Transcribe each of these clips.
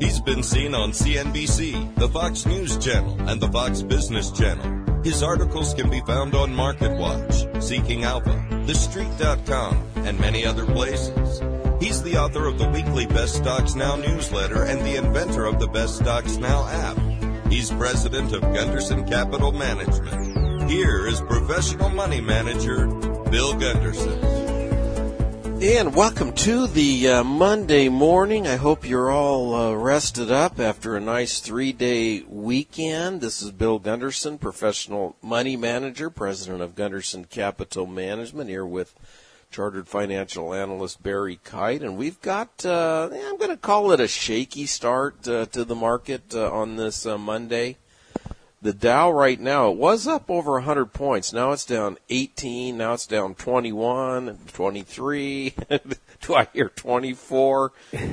He's been seen on CNBC, the Fox News Channel, and the Fox Business Channel. His articles can be found on MarketWatch, Seeking Alpha, TheStreet.com, and many other places. He's the author of the weekly Best Stocks Now newsletter and the inventor of the Best Stocks Now app. He's president of Gunderson Capital Management. Here is professional money manager, Bill Gunderson. And welcome to the Monday morning. I hope you're all rested up after a nice 3-day weekend. This is Bill Gunderson, professional money manager, president of Gunderson Capital Management, here with chartered financial analyst Barry Kite. And we've got, I'm going to call it a shaky start to the market on this Monday. The Dow right now, it was up over 100 points. Now it's down 18. Now it's down 21, 23. Do I hear 24?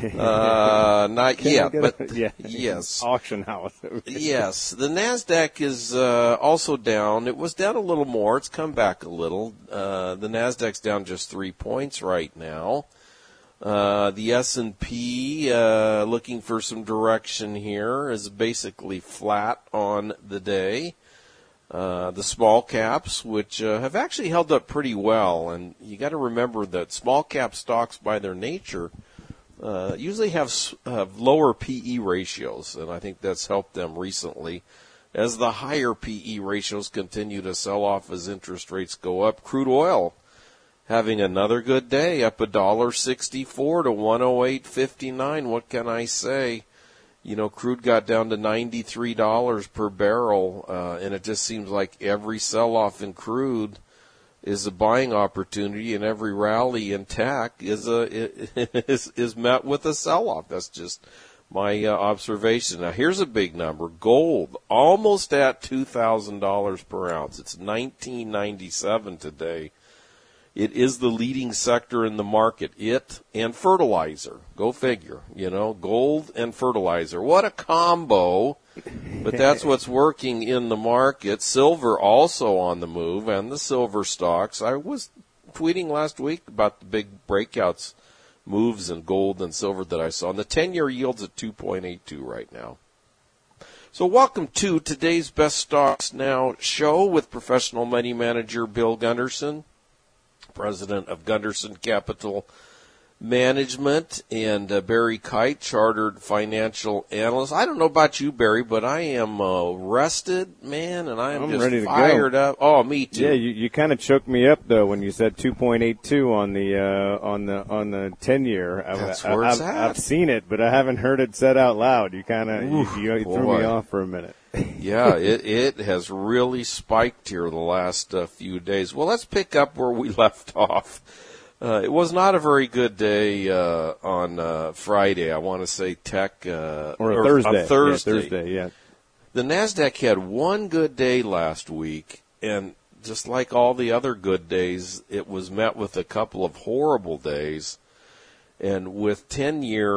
Not yet, but yes. Auction house. Yes. The NASDAQ is also down. It was down a little more. It's come back a little. The NASDAQ's down just 3 points right now. The S&P, looking for some direction here, is basically flat on the day. The small caps, which have actually held up pretty well, and you got to remember that small cap stocks, by their nature, usually have lower PE ratios, and I think that's helped them recently. As the higher PE ratios continue to sell off as interest rates go up, crude oil having another good day, up $1.64 to 108.59. What can I say? You know, crude got down to $93 per barrel, and it just seems like every sell-off in crude is a buying opportunity, and every rally in tech is met with a sell-off. That's just my observation. Now, here's a big number. Gold, almost at $2,000 per ounce. It's $19.97 today. It is the leading sector in the market. It and fertilizer. Go figure. You know, gold and fertilizer. What a combo. But that's what's working in the market. Silver also on the move, and the silver stocks. I was tweeting last week about the big breakouts, moves in gold and silver that I saw. And the 10-year yield's at 2.82 right now. So welcome to today's Best Stocks Now show with professional money manager Bill Gunderson, president of Gunderson Capital Management, and Barry Kite, chartered financial analyst. I don't know about you, Barry, but I am rested, man, and I'm just ready to fired go. up. Oh, me too. Yeah, you kind of choked me up though when you said 2.82 on the 10-year. That's where it's at. I've seen it, but I haven't heard it said out loud. You kind of you threw me off for a minute. Yeah, it has really spiked here the last few days. Well, let's pick up where we left off. It was not a very good day on Friday. I want to say tech or Thursday. On Thursday. Yeah, Thursday, yeah. The NASDAQ had one good day last week, and just like all the other good days, it was met with a couple of horrible days. And with the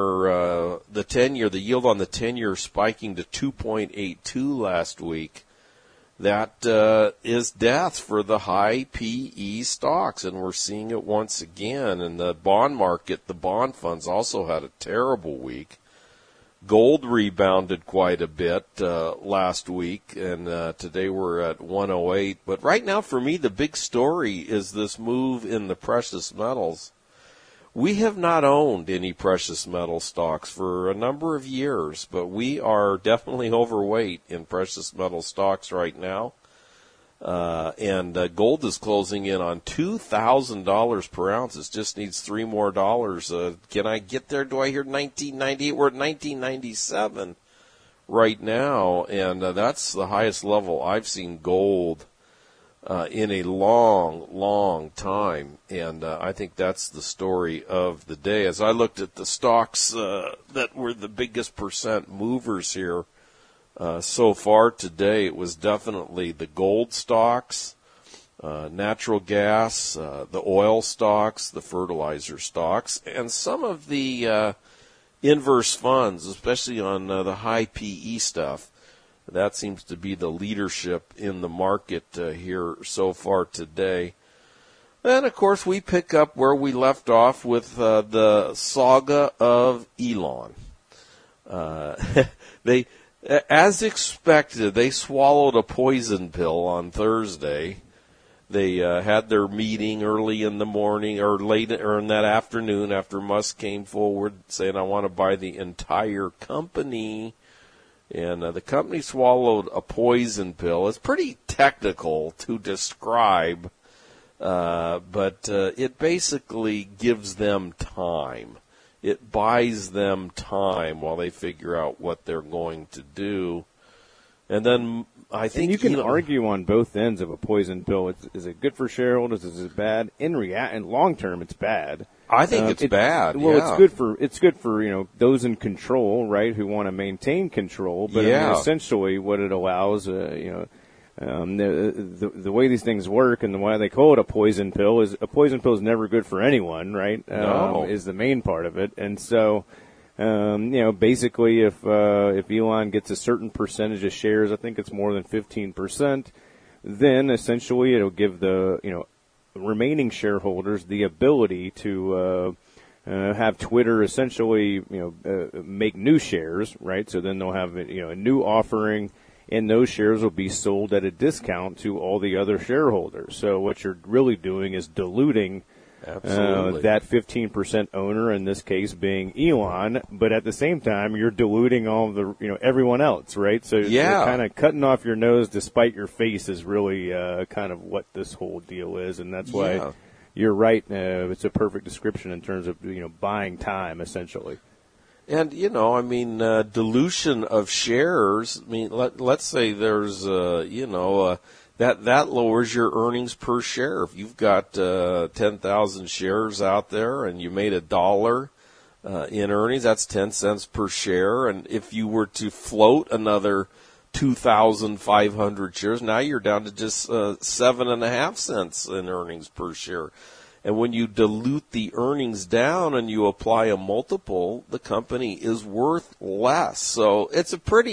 yield on the 10-year spiking to 2.82 last week, that is death for the high PE stocks, and we're seeing it once again. In the bond market, the bond funds also had a terrible week. Gold rebounded quite a bit last week, and today we're at 108. But right now, for me, the big story is this move in the precious metals. We have not owned any precious metal stocks for a number of years, but we are definitely overweight in precious metal stocks right now. And gold is closing in on $2,000 per ounce. It just needs $3 more. Can I get there? Do I hear 1998? We're at 1997 right now, and that's the highest level I've seen gold in a long, long time, and I think that's the story of the day. As I looked at the stocks that were the biggest percent movers here so far today, it was definitely the gold stocks, natural gas, the oil stocks, the fertilizer stocks, and some of the inverse funds, especially on the high PE stuff. That seems to be the leadership in the market here so far today. And, of course, we pick up where we left off with the saga of Elon. They, as expected, they swallowed a poison pill on Thursday. They had their meeting early in the morning or late or in that afternoon after Musk came forward saying, I want to buy the entire company. And the company swallowed a poison pill. It's pretty technical to describe, but it basically gives them time. It buys them time while they figure out what they're going to do. And then I think and you can argue on both ends of a poison pill. Is it good for shareholders? Is it bad? In long term, it's bad. I think it's bad. Well, yeah. it's good for those in control, right, who want to maintain control. But I mean, essentially, what it allows, the way these things work and the why they call it a poison pill is never good for anyone, right? No. Is the main part of it, and so. Basically, if Elon gets a certain percentage of shares, I think it's more than 15%, then essentially it'll give the remaining shareholders the ability to have Twitter essentially make new shares, right? So then they'll have a new offering, and those shares will be sold at a discount to all the other shareholders. So what you're really doing is diluting. Absolutely. That 15% owner, in this case being Elon, but at the same time, you're diluting all of the, everyone else, right? So you're kind of cutting off your nose despite your face is really kind of what this whole deal is, and that's why you're right. It's a perfect description in terms of, buying time, essentially. And, dilution of shares, let's say there's, that lowers your earnings per share. If you've got 10,000 shares out there and you made $1 in earnings, that's 10 cents per share. And if you were to float another 2,500 shares, now you're down to just 7.5 cents in earnings per share. And when you dilute the earnings down and you apply a multiple, the company is worth less. So it's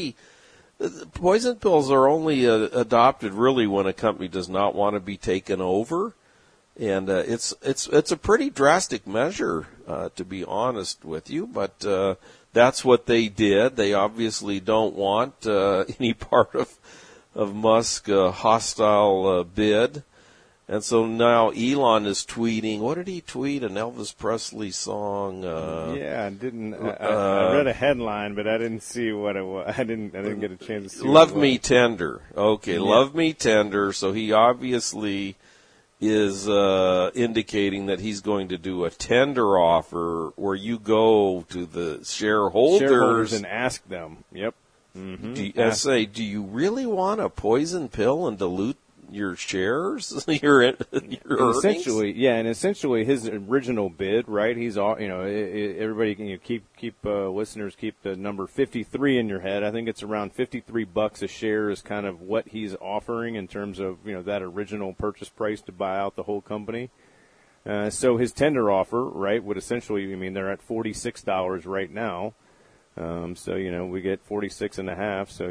poison pills are only adopted really when a company does not want to be taken over, and it's a pretty drastic measure, to be honest with you. But that's what they did. They obviously don't want any part of Musk's hostile bid. And so now Elon is tweeting. What did he tweet? An Elvis Presley song? I read a headline, but I didn't see what it was. I didn't get a chance to see. Love Me Tender. Okay, yeah. Love Me Tender. So he obviously is indicating that he's going to do a tender offer where you go to the shareholders and ask them. Yep. Mm-hmm. Do you really want a poison pill and dilute your shares, your earnings? Essentially his original bid, right? He's all, everybody can keep listeners keep the number 53 in your head. I think it's around $53 a share is kind of what he's offering in terms of that original purchase price to buy out the whole company. So his tender offer, right, would essentially, they're at $46 right now. So we get 46.5. So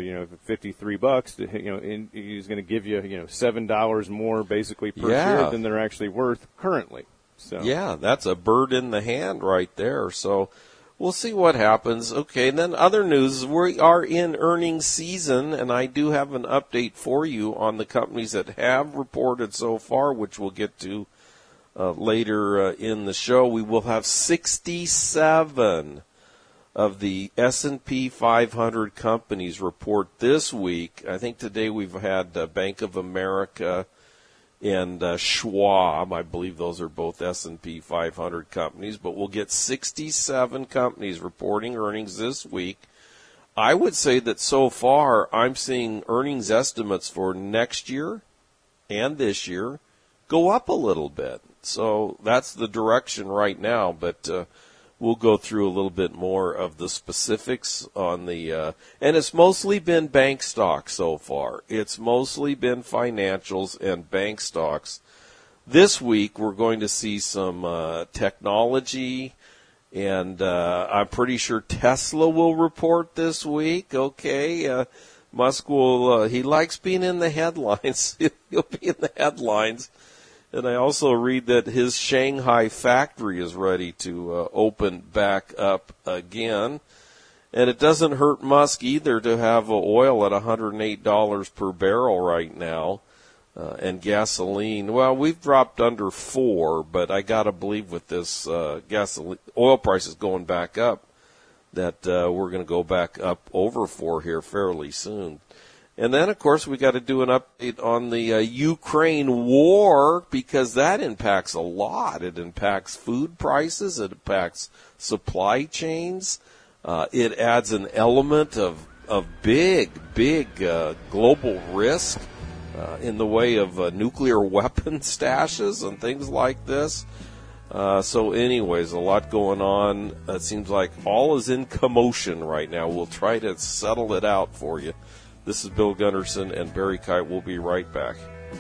$53. He's going to give you $7 more basically per share than they're actually worth currently. So that's a bird in the hand right there. So we'll see what happens. Okay, and then other news: we are in earnings season, and I do have an update for you on the companies that have reported so far, which we'll get to later in the show. We will have 67 of the S&P 500 companies report this week. I think today we've had Bank of America and Schwab. I believe those are both S&P 500 companies, but we'll get 67 companies reporting earnings this week. I would say that so far I'm seeing earnings estimates for next year and this year go up a little bit. So that's the direction right now, but we'll go through a little bit more of the specifics on the, and it's mostly been bank stocks so far. It's mostly been financials and bank stocks. This week we're going to see some technology, and I'm pretty sure Tesla will report this week. Okay, Musk will, he likes being in the headlines. He'll be in the headlines. And I also read that his Shanghai factory is ready to open back up again. And it doesn't hurt Musk either to have oil at $108 per barrel right now. And gasoline, well, we've dropped under 4, but I got to believe with this gasoline, oil prices going back up, that we're going to go back up over 4 here fairly soon. And then, of course, we got to do an update on the Ukraine war, because that impacts a lot. It impacts food prices. It impacts supply chains. It adds an element of big global risk in the way of nuclear weapon stashes and things like this. So anyways, a lot going on. It seems like all is in commotion right now. We'll try to settle it out for you. This is Bill Gunderson and Barry Kite. We'll be right back.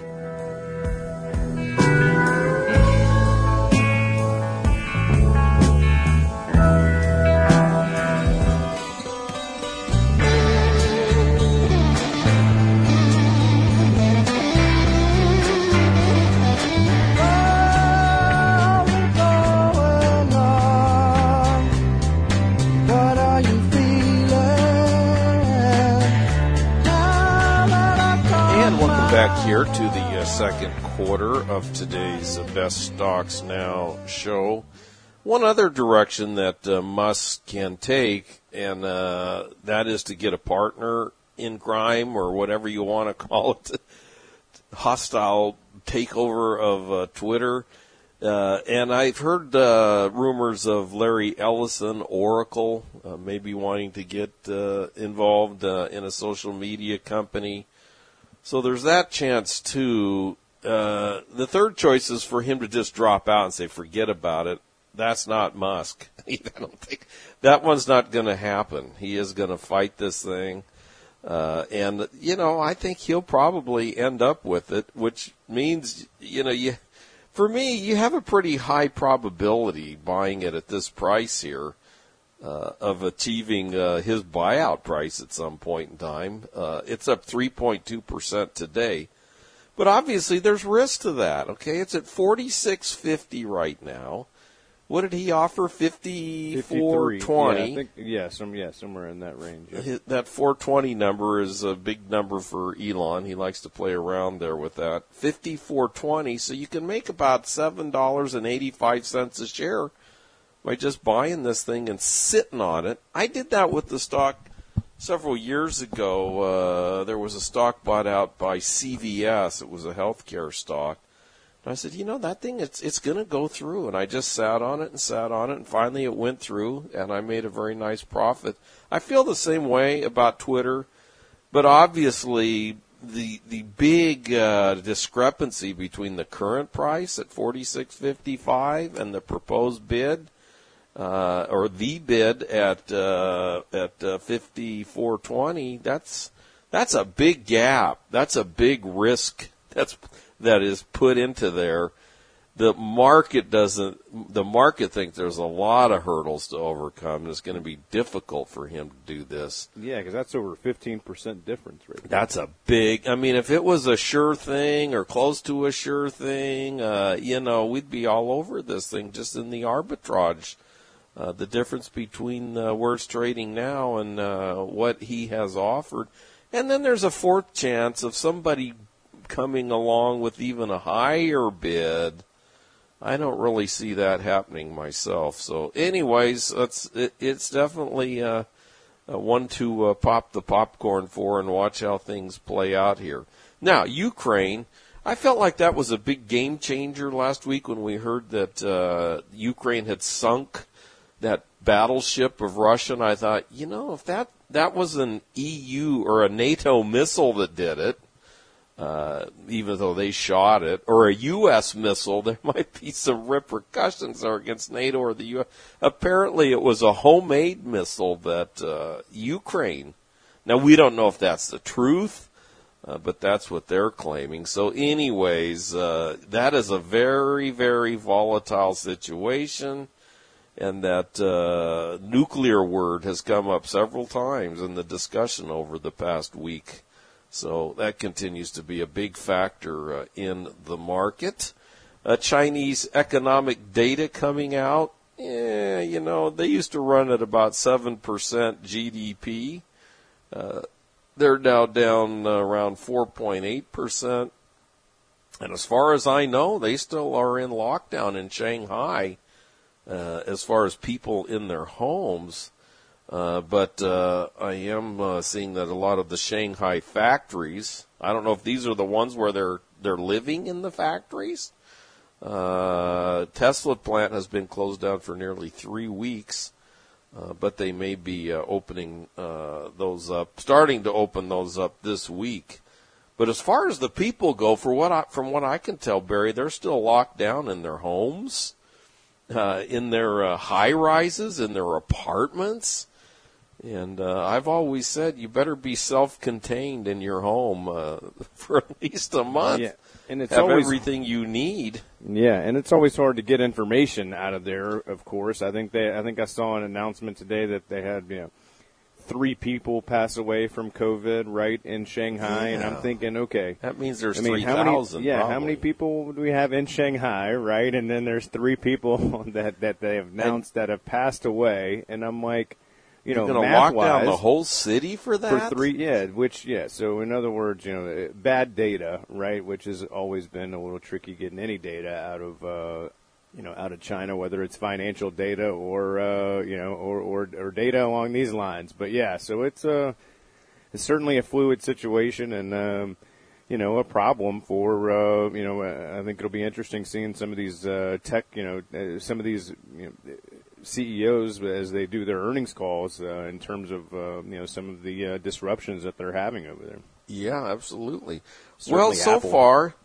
Back here to the second quarter of today's Best Stocks Now show. One other direction that Musk can take, and that is to get a partner in crime, or whatever you want to call it, hostile takeover of Twitter. And I've heard rumors of Larry Ellison, Oracle, maybe wanting to get involved in a social media company. So there's that chance, too. The third choice is for him to just drop out and say, forget about it. That's not Musk. I don't think that one's not going to happen. He is going to fight this thing. And, I think he'll probably end up with it, which means, for me, you have a pretty high probability buying it at this price here. Of achieving his buyout price at some point in time. It's up 3.2% today. But obviously there's risk to that, okay? It's at $46.50 right now. What did he offer? $54.20. Yeah, somewhere in that range. Yeah. That 420 number is a big number for Elon. He likes to play around there with that. $54.20, so you can make about $7.85 a share by just buying this thing and sitting on it. I did that with the stock several years ago. There was a stock bought out by CVS. It was a healthcare stock. And I said, that thing, it's going to go through. And I just sat on it, and finally it went through, and I made a very nice profit. I feel the same way about Twitter, but obviously the big discrepancy between the current price at $46.55 and the proposed bid, or the bid at $54.20, that's a big gap. That's a big risk that is put into there. The market thinks there's a lot of hurdles to overcome, and it's going to be difficult for him to do this. Yeah, because that's over 15% difference right there. That's a big, if it was a sure thing or close to a sure thing, we'd be all over this thing just in the arbitrage. The difference between where it's trading now and what he has offered. And then there's a fourth chance of somebody coming along with even a higher bid. I don't really see that happening myself. So anyways, it's definitely one to pop the popcorn for and watch how things play out here. Now, Ukraine, I felt like that was a big game changer last week when we heard that Ukraine had sunk that battleship of Russia, and I thought, if that was an EU or a NATO missile that did it, even though they shot it, or a U.S. missile, there might be some repercussions there against NATO or the U.S. Apparently it was a homemade missile that Ukraine, now we don't know if that's the truth, but that's what they're claiming. So anyways, that is a very, very volatile situation. And that nuclear word has come up several times in the discussion over the past week. So that continues to be a big factor in the market. Chinese economic data coming out. they used to run at about 7% GDP. They're now down around 4.8%. And as far as I know, they still are in lockdown in Shanghai as far as people in their homes. But I am seeing that a lot of the Shanghai factories, I don't know if these are the ones where they're living in the factories. Tesla plant has been closed down for nearly 3 weeks, but they may be opening those up, starting to open those up this week. But as far as the people go, from what I can tell, Barry, they're still locked down in their homes, in their high rises, in their apartments. And I've always said you better be self-contained in your home for at least a month. Yeah. And it's have always everything you need. Yeah, and it's always hard to get information out of there. Of course, I think I saw an announcement today that they had 3 people pass away from COVID right in Shanghai, and I'm thinking, okay, that means there's 3,000. How many people do we have in Shanghai, right? And then there's 3 people that they have announced that have passed away, and I'm like, you're going to lock down the whole city for that? For 3, so in other words, bad data, right, which has always been a little tricky getting any data out of, out of China, whether it's financial data or, or data along these lines. But yeah, so it's certainly a fluid situation and, a problem for, I think it'll be interesting seeing some of these, tech, some of these, CEOs as they do their earnings calls in terms of some of the disruptions that they're having over there. Yeah, absolutely. Certainly so Apple. far,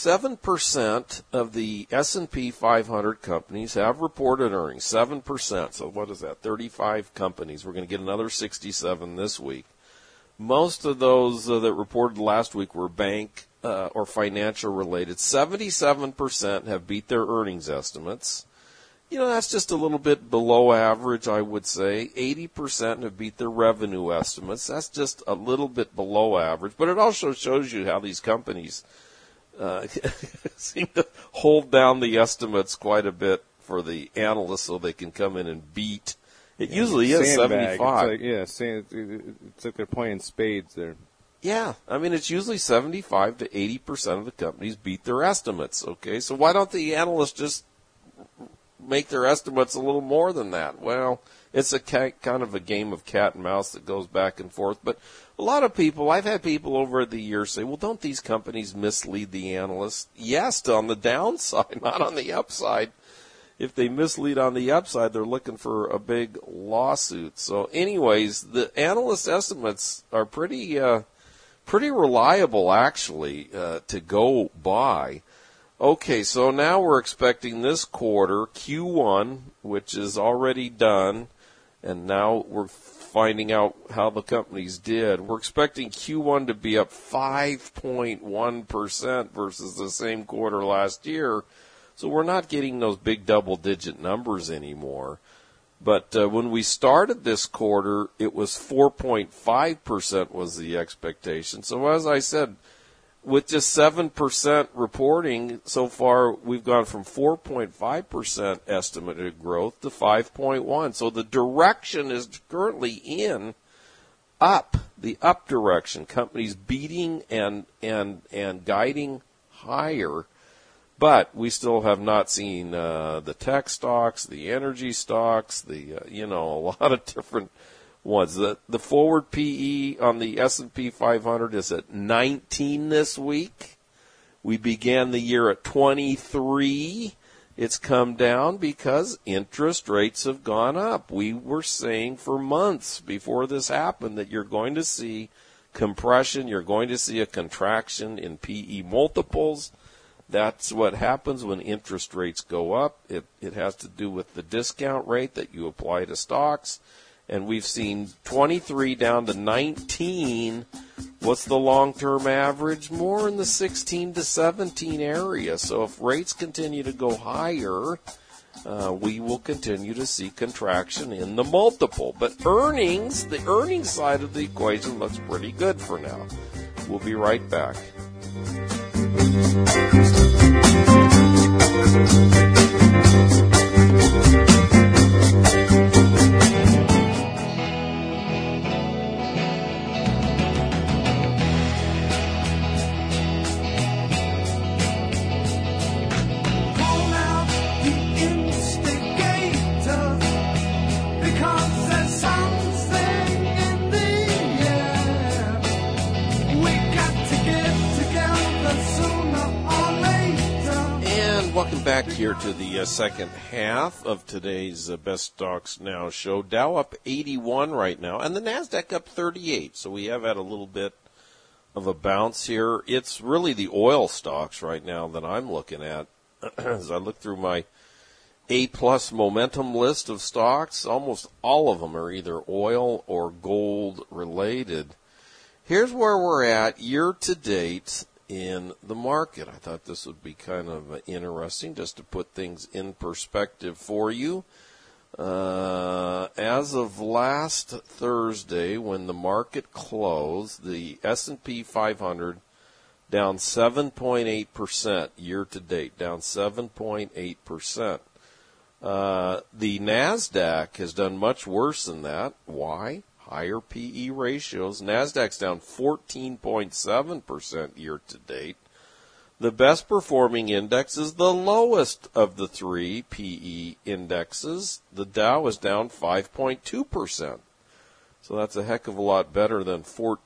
7% of the S&P 500 companies have reported earnings. 7%. So what is that? 35 companies. We're going to get another 67 this week. Most of those that reported last week were bank or financial related. 77% have beat their earnings estimates. That's just a little bit below average, I would say. 80% have beat their revenue estimates. That's just a little bit below average. But it also shows you how these companies seem to hold down the estimates quite a bit for the analysts so they can come in and beat. It usually is 75. It's like they're playing spades there. Yeah, it's usually 75 to 80% of the companies beat their estimates, okay? So why don't the analysts just make their estimates a little more than that? Well, it's a kind of a game of cat and mouse that goes back and forth. But a lot of people, I've had people over the years say, well, don't these companies mislead the analysts? Yes, on the downside, not on the upside. If they mislead on the upside, they're looking for a big lawsuit. So anyways, the analyst estimates are pretty reliable, actually, to go by. Okay, so now we're expecting this quarter, Q1, which is already done, and now we're finding out how the companies did. We're expecting Q1 to be up 5.1% versus the same quarter last year, so we're not getting those big double-digit numbers anymore. But when we started this quarter, it was 4.5% was the expectation. So as I said, with just 7% reporting so far, we've gone from 4.5% estimated growth to 5.1%. So the direction is currently in up, the up direction. Companies beating and guiding higher. But we still have not seen the tech stocks, the energy stocks, a lot of different ones. The forward PE on the S&P 500 is at 19 this week. We began the year at 23. It's come down because interest rates have gone up. We were saying for months before this happened that you're going to see compression, you're going to see a contraction in PE multiples. That's what happens when interest rates go up. It has to do with the discount rate that you apply to stocks. And we've seen 23 down to 19. What's the long-term average? More in the 16 to 17 area. So if rates continue to go higher, we will continue to see contraction in the multiple. But earnings, the earnings side of the equation looks pretty good for now. We'll be right back. back here to the second half of today's Best Stocks Now show. Dow up 81 right now, and the NASDAQ up 38. So we have had a little bit of a bounce here. It's really the oil stocks right now that I'm looking at. As I look through my A-plus momentum list of stocks, almost all of them are either oil or gold related. Here's where we're at year to date in the market. I thought this would be kind of interesting just to put things in perspective for you. As of last Thursday, when the market closed, the S&P 500 down 7.8% year to date, down 7.8%. The NASDAQ has done much worse than that. Why? Higher PE ratios. NASDAQ's down 14.7% year to date. The best performing index is the lowest of the three PE indexes. The Dow is down 5.2%. So that's a heck of a lot better than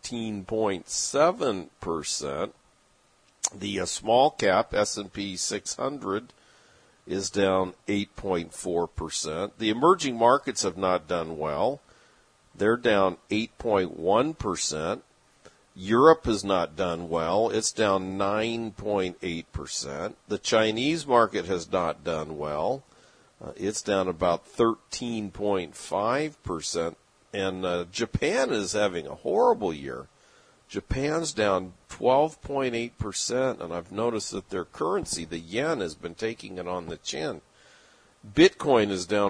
14.7%. The small cap S&P 600 is down 8.4%. The emerging markets have not done well. They're down 8.1%. Europe has not done well. It's down 9.8%. The Chinese market has not done well. It's down about 13.5%. And Japan is having a horrible year. Japan's down 12.8%, and I've noticed that their currency, the yen, has been taking it on the chin. Bitcoin is down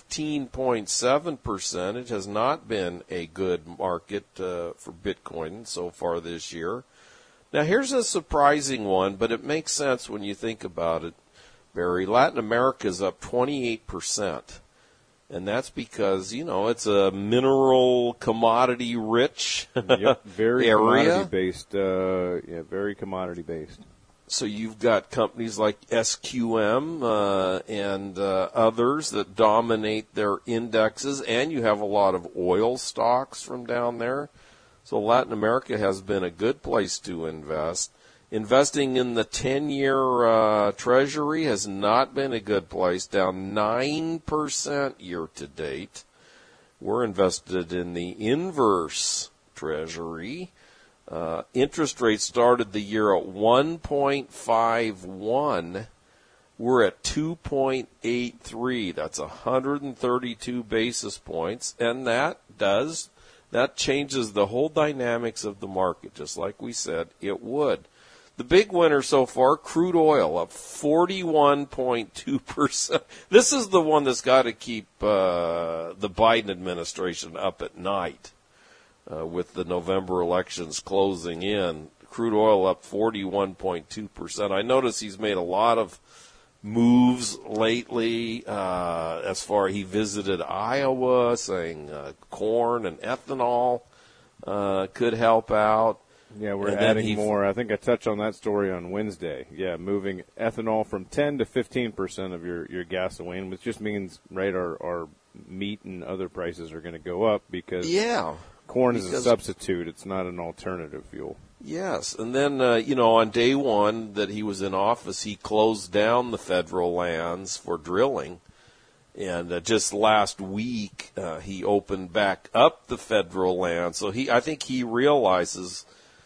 15.7%. It has not been a good market for Bitcoin so far this year. Now, here's a surprising one, but it makes sense when you think about it, Barry. Latin America is up 28%. And that's because, you know, it's a mineral commodity rich very area. Commodity-based, very commodity-based. So you've got companies like SQM and others that dominate their indexes, and you have a lot of oil stocks from down there. So Latin America has been a good place to invest. Investing in the 10-year Treasury has not been a good place, down 9% year to date. We're invested in the inverse Treasury. Interest rates started the year at 1.51. We're at 2.83. That's 132 basis points, and that changes the whole dynamics of the market, just like we said it would. The big winner so far, crude oil, up 41.2%. This is the one that's got to keep the Biden administration up at night. With the November elections closing in, crude oil up 41.2%. I notice he's made a lot of moves lately. As far he visited Iowa, saying corn and ethanol could help out. Yeah, we're adding more. I think I touched on that story on Wednesday. Yeah, moving ethanol from 10 to 15% of your gasoline, which just means, right, our meat and other prices are going to go up because corn is a substitute. It's not an alternative fuel. Yes, and then, on day one that he was in office, he closed down the federal lands for drilling. And just last week, he opened back up the federal land. So I think he realizes,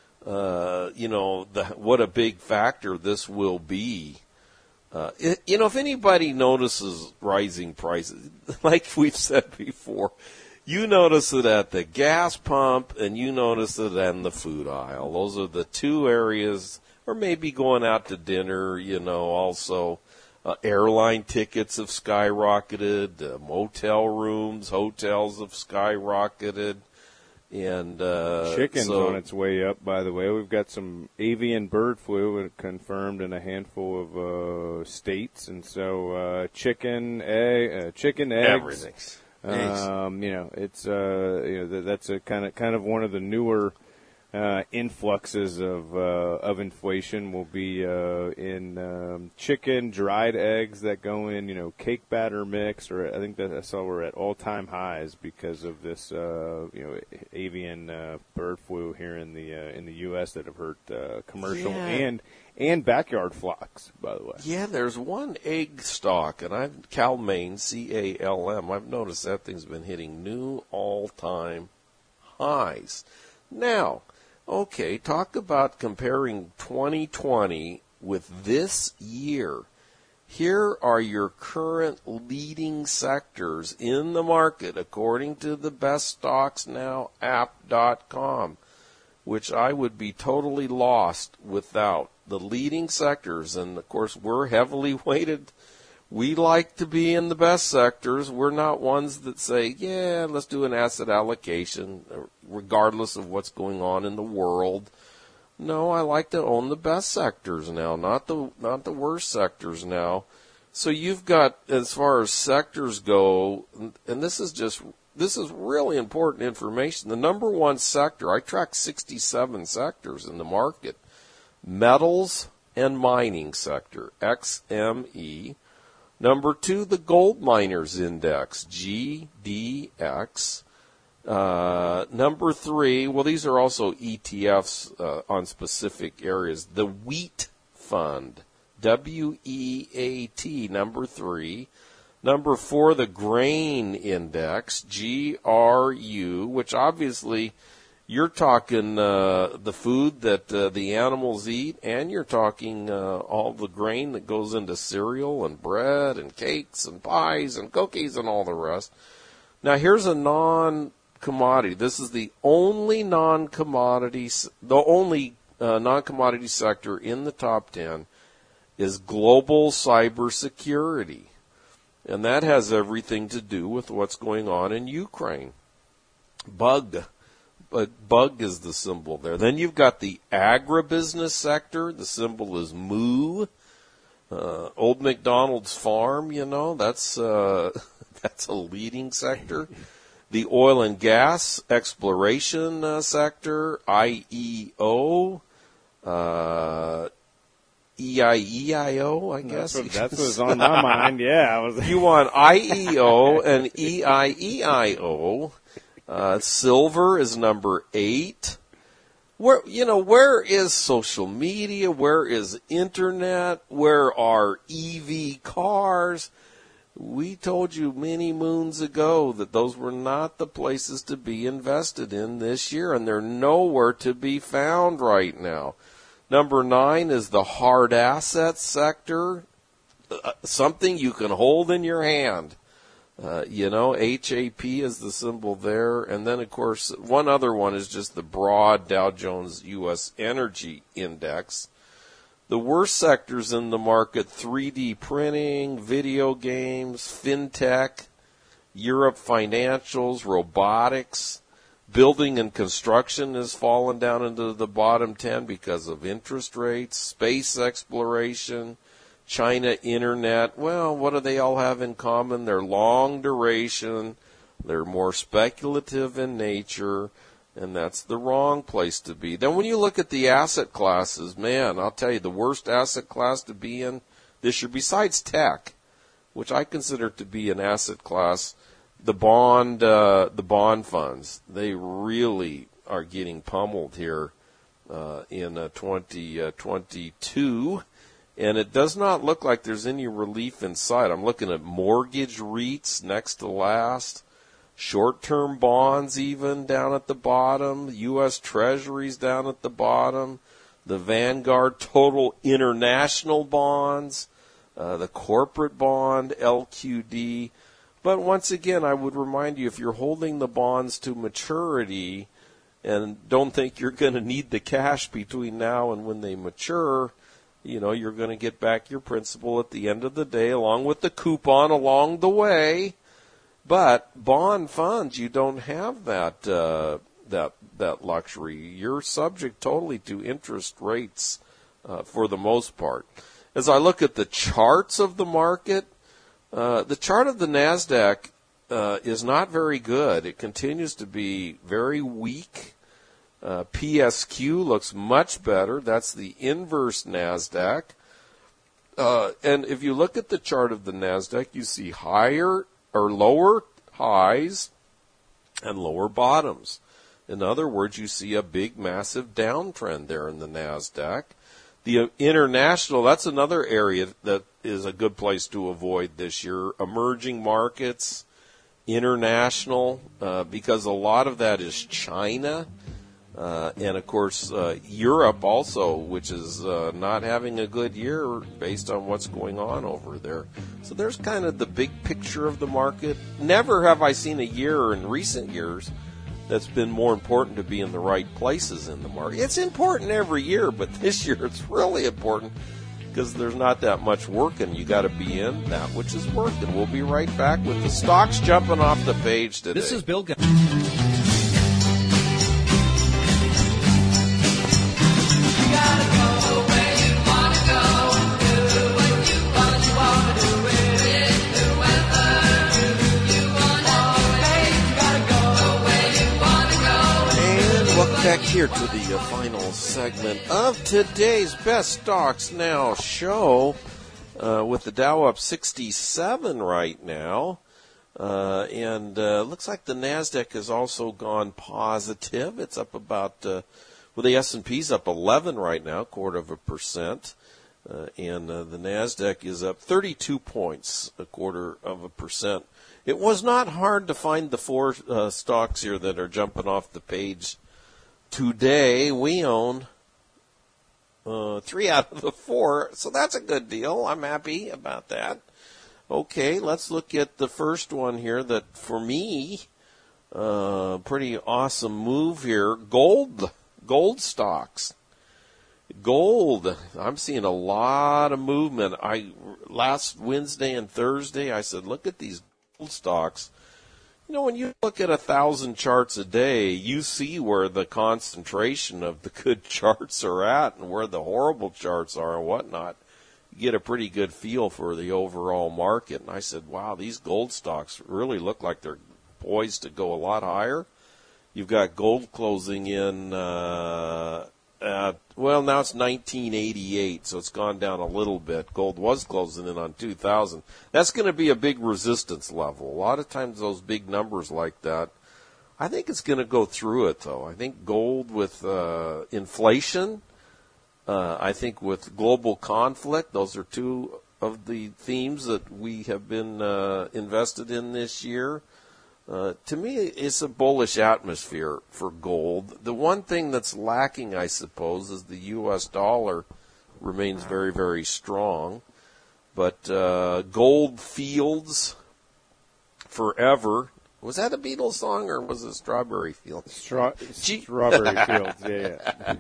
what a big factor this will be. If anybody notices rising prices, like we've said before, you notice it at the gas pump and you notice it in the food aisle. Those are the two areas, or maybe going out to dinner, also airline tickets have skyrocketed, motel rooms, hotels have skyrocketed. And chicken's on its way up, by the way. We've got some avian bird flu confirmed in a handful of states, and so chicken, eggs, everything. It's that's a kind of one of the newer influxes of inflation will be in chicken, dried eggs that go in, cake batter mix, or I think that I saw we're at all-time highs because of this, avian bird flu here in the U.S. that have hurt commercial and backyard flocks, by the way. Yeah, there's one egg stock, and Calm, C-A-L-M. I've noticed that thing's been hitting new all-time highs. Now, okay, talk about comparing 2020 with this year. Here are your current leading sectors in the market according to the beststocksnowapp.com, which I would be totally lost without. The leading sectors, and of course we're heavily weighted. We like to be in the best sectors. We're not ones that say, yeah, let's do an asset allocation, regardless of what's going on in the world. No, I like to own the best sectors now, not the worst sectors now. So you've got, as far as sectors go, and this is really important information. The number one sector, I track 67 sectors in the market, metals and mining sector, XME. Number 2, the gold miners index, GDX. Number 3, well, these are also ETFs on specific areas. The wheat fund, WEAT, number 3. Number 4, the grain index, GRU, which obviously you're talking the food that the animals eat, and you're talking all the grain that goes into cereal and bread and cakes and pies and cookies and all the rest. Now, here's a non-commodity. This is the only non-commodity sector in the top 10 is global cybersecurity. And that has everything to do with what's going on in Ukraine. Bug is the symbol there. Then you've got the agribusiness sector. The symbol is MOO. Old McDonald's farm, that's a leading sector. The oil and gas exploration sector, IEO, EIEIO, I guess. That's what's on my mind. Yeah, You want IEO and EIEIO. Silver is number 8. Where is social media? Where is internet? Where are EV cars? We told you many moons ago that those were not the places to be invested in this year, and they're nowhere to be found right now. Number 9 is the hard assets sector, something you can hold in your hand. HAP is the symbol there. And then, of course, one other one is just the broad Dow Jones U.S. Energy Index. The worst sectors in the market, 3D printing, video games, fintech, Europe financials, robotics. Building and construction has fallen down into the bottom 10 because of interest rates, space exploration, China internet. Well, what do they all have in common? They're long duration, they're more speculative in nature, and that's the wrong place to be. Then when you look at the asset classes, man, I'll tell you, the worst asset class to be in this year, besides tech, which I consider to be an asset class, the bond funds, they really are getting pummeled here in 2022. And it does not look like there's any relief in sight. I'm looking at mortgage REITs next to last, short-term bonds even down at the bottom, U.S. Treasuries down at the bottom, the Vanguard Total International Bonds, the corporate bond, LQD. But once again, I would remind you, if you're holding the bonds to maturity and don't think you're going to need the cash between now and when they mature, you're going to get back your principal at the end of the day, along with the coupon along the way. But bond funds, you don't have that luxury. You're subject totally to interest rates for the most part. As I look at the charts of the market, the chart of the NASDAQ is not very good. It continues to be very weak. PSQ looks much better. That's the inverse NASDAQ. And if you look at the chart of the NASDAQ, you see higher or lower highs and lower bottoms. In other words, you see a big, massive downtrend there in the NASDAQ. The international, that's another area that is a good place to avoid this year. Emerging markets, international, because a lot of that is China. And, of course, Europe also, which is not having a good year based on what's going on over there. So there's kind of the big picture of the market. Never have I seen a year in recent years that's been more important to be in the right places in the market. It's important every year, but this year it's really important because there's not that much working. You got to be in that which is working. We'll be right back with the stocks jumping off the page today. This is Bill Gunn. Back here to the final segment of today's Best Stocks Now show, with the Dow up 67 right now, and looks like the NASDAQ has also gone positive. It's up about, the S&P's up 11 right now, 0.25%, and the NASDAQ is up 32 points, 0.25%. It was not hard to find the four stocks here that are jumping off the page today. We own 3 out of the 4, so that's a good deal. I'm happy about that. Okay, let's look at the first one here that, for me, pretty awesome move here. Gold stocks. Gold, I'm seeing a lot of movement. Last Wednesday and Thursday, I said, look at these gold stocks. You know, when you look at 1,000 charts a day, you see where the concentration of the good charts are at and where the horrible charts are and whatnot. You get a pretty good feel for the overall market. And I said, wow, these gold stocks really look like they're poised to go a lot higher. You've got gold closing in, now it's 1988, so it's gone down a little bit. Gold was closing in on 2000. That's going to be a big resistance level. A lot of times those big numbers like that, I think it's going to go through it, though. I think gold with inflation, I think with global conflict, those are two of the themes that we have been invested in this year. To me, it's a bullish atmosphere for gold. The one thing that's lacking, I suppose, is the U.S. dollar remains very, very strong. But Gold Fields Forever. Was that a Beatles song or was it Strawberry Fields? Strawberry Fields, yeah.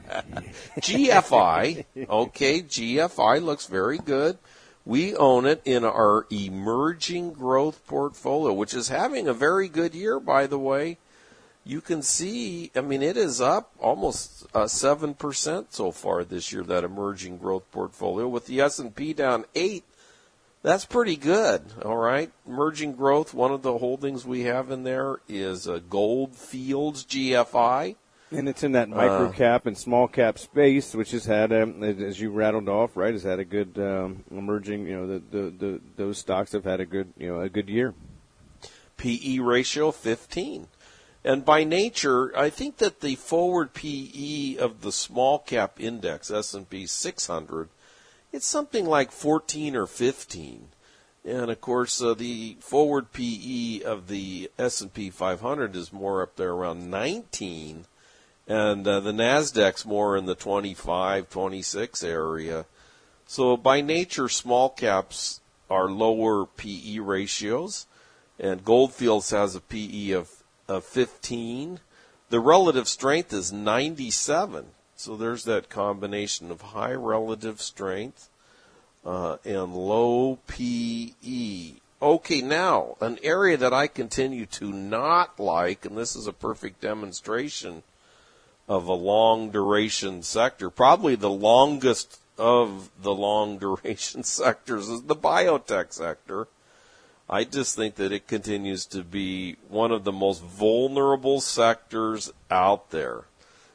GFI. Okay, GFI looks very good. We own it in our emerging growth portfolio, which is having a very good year, by the way. You can see, it is up almost 7% so far this year, that emerging growth portfolio, with the S&P down 8%. That's pretty good, all right? Emerging growth, one of the holdings we have in there is Gold Fields GFI. And it's in that micro cap and small cap space, which has had, as you rattled off, right, has had a good emerging. Those stocks have had a good year. PE ratio 15, and by nature, I think that the forward PE of the small cap index S&P 600, it's something like 14 or 15, and of course the forward PE of the S&P 500 is more up there around 19. And the NASDAQ's more in the 25, 26 area. So by nature, small caps are lower PE ratios. And Gold Fields has a PE of 15. The relative strength is 97. So there's that combination of high relative strength and low PE. Okay, now, an area that I continue to not like, and this is a perfect demonstration of a long duration sector, probably the longest of the long duration sectors is the biotech sector. I just think that it continues to be one of the most vulnerable sectors out there.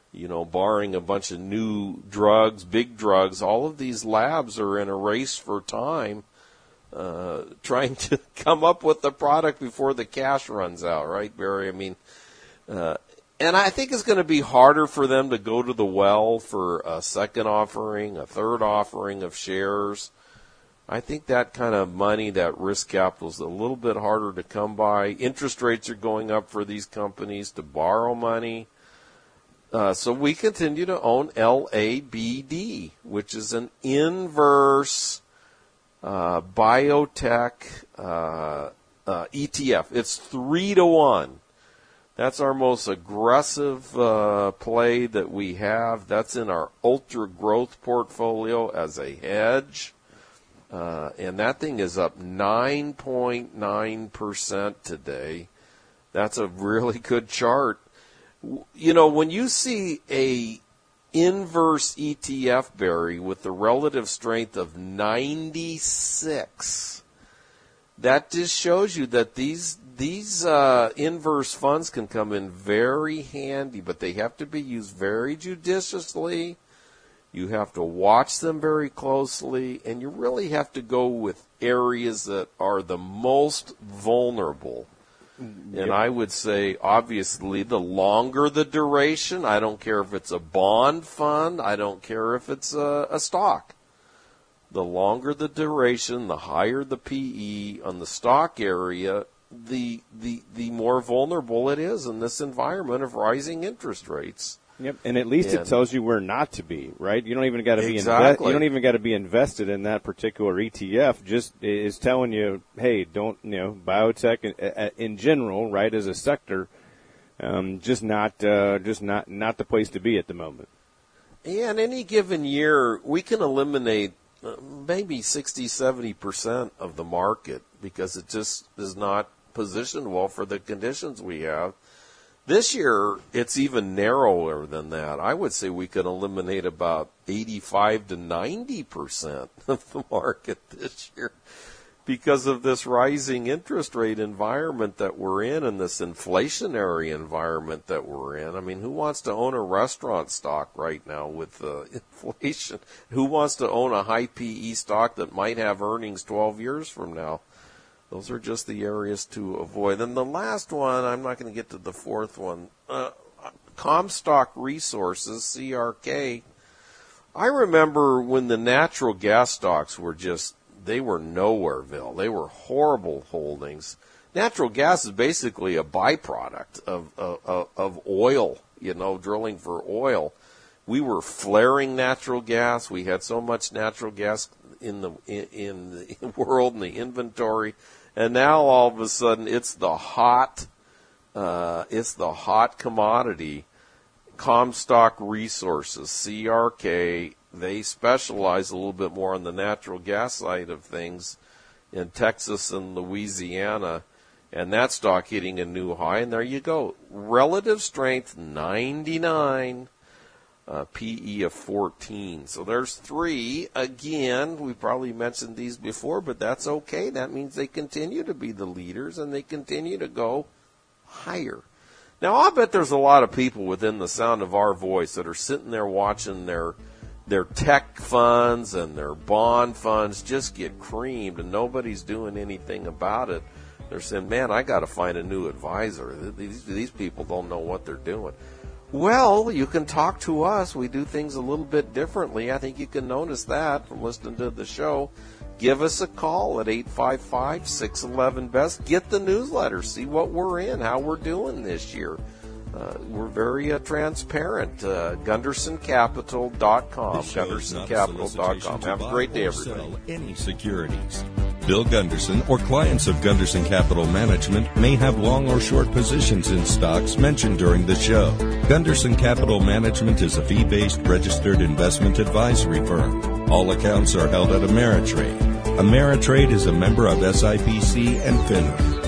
barring a bunch of new drugs, big drugs, all of these labs are in a race for time, trying to come up with the product before the cash runs out, right, Barry? I mean, and I think it's going to be harder for them to go to the well for a second offering, a third offering of shares. I think that kind of money, that risk capital, is a little bit harder to come by. Interest rates are going up for these companies to borrow money. So we continue to own LABD, which is an inverse biotech ETF. It's 3-1. That's our most aggressive play that we have. That's in our ultra growth portfolio as a hedge. And that thing is up 9.9% today. That's a really good chart. When you see a inverse ETF, Barry, with the relative strength of 96, that just shows you that these inverse funds can come in very handy, but they have to be used very judiciously. You have to watch them very closely, and you really have to go with areas that are the most vulnerable. And I would say, obviously, the longer the duration, I don't care if it's a bond fund, I don't care if it's a stock. The longer the duration, the higher the PE on the stock area, the more vulnerable it is in this environment of rising interest rates. Yep, and at least it tells you where not to be, right? You don't even got to be you don't even got to be invested in that particular ETF. Just is telling you, hey, don't biotech in general, right, as a sector, just not the place to be at the moment. Yeah, in any given year, we can eliminate maybe 60-70% of the market because it just is not positioned well for the conditions we have. This year, it's even narrower than that. I would say we could eliminate about 85 to 90% of the market this year because of this rising interest rate environment that we're in and this inflationary environment that we're in. I mean, who wants to own a restaurant stock right now with inflation? Who wants to own a high PE stock that might have earnings 12 years from now? Those are just the areas to avoid. And the last one, I'm not going to get to the fourth one, Comstock Resources, CRK. I remember when the natural gas stocks were they were nowhereville. They were horrible holdings. Natural gas is basically a byproduct of oil, drilling for oil. We were flaring natural gas. We had so much natural gas in the world in the inventory. And now all of a sudden it's the hot commodity. Comstock Resources, CRK, they specialize a little bit more on the natural gas side of things in Texas and Louisiana, and that stock hitting a new high. And there you go, relative strength 99. PE of 14. So there's three. Again, we probably mentioned these before, but that's okay. That means they continue to be the leaders and they continue to go higher. Now, I bet there's a lot of people within the sound of our voice that are sitting there watching their tech funds and their bond funds just get creamed and nobody's doing anything about it. They're saying, man, I got to find a new advisor. These people don't know what they're doing. Well, you can talk to us. We do things a little bit differently. I think you can notice that from listening to the show. Give us a call at 855-611-BEST. Get the newsletter. See what we're in, how we're doing this year. We're very transparent. GundersonCapital.com. GundersonCapital.com. Have a great day, everybody. Any securities. Bill Gunderson or clients of Gunderson Capital Management may have long or short positions in stocks mentioned during the show. Gunderson Capital Management is a fee-based registered investment advisory firm. All accounts are held at Ameritrade. Ameritrade is a member of SIPC and FINRA.